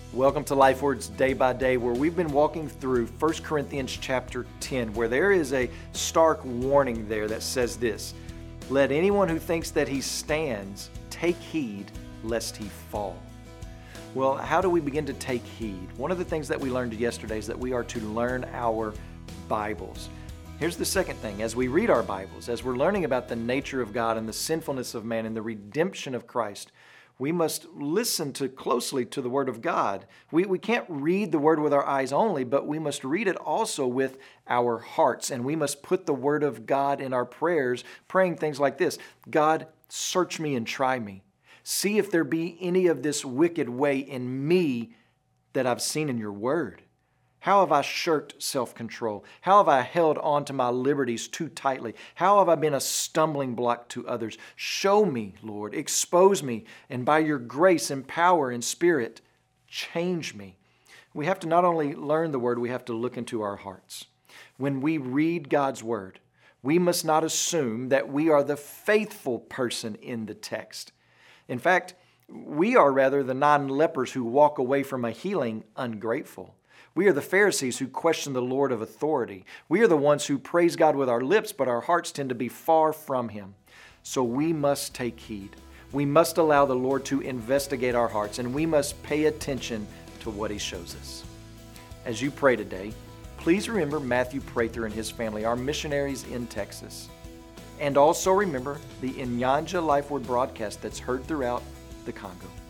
Welcome to Life Words Day by Day, where we've been walking through 1 Corinthians chapter 10, where there is a stark warning there that says this: "Let anyone who thinks that he stands take heed lest he fall." Well, how do we begin to take heed? One of the things that we learned yesterday is that we are to learn our Bibles. Here's the second thing. As we read our Bibles, as we're learning about the nature of God and the sinfulness of man and the redemption of Christ, we must listen closely to the Word of God. We can't read the Word with our eyes only, but we must read it also with our hearts. And we must put the Word of God in our prayers, praying things like this: God, search me and try me. See if there be any of this wicked way in me that I've seen in your Word. How have I shirked self-control? How have I held on to my liberties too tightly? How have I been a stumbling block to others? Show me, Lord. Expose me. And by your grace and power and Spirit, change me. We have to not only learn the Word, we have to look into our hearts. When we read God's Word, we must not assume that we are the faithful person in the text. In fact, we are rather the 9 lepers who walk away from a healing ungrateful. We are the Pharisees who question the Lord of authority. We are the ones who praise God with our lips, but our hearts tend to be far from Him. So we must take heed. We must allow the Lord to investigate our hearts, and we must pay attention to what He shows us. As you pray today, please remember Matthew Prather and his family, our missionaries in Texas. And also remember the Inyanja Life Word broadcast that's heard throughout the Congo.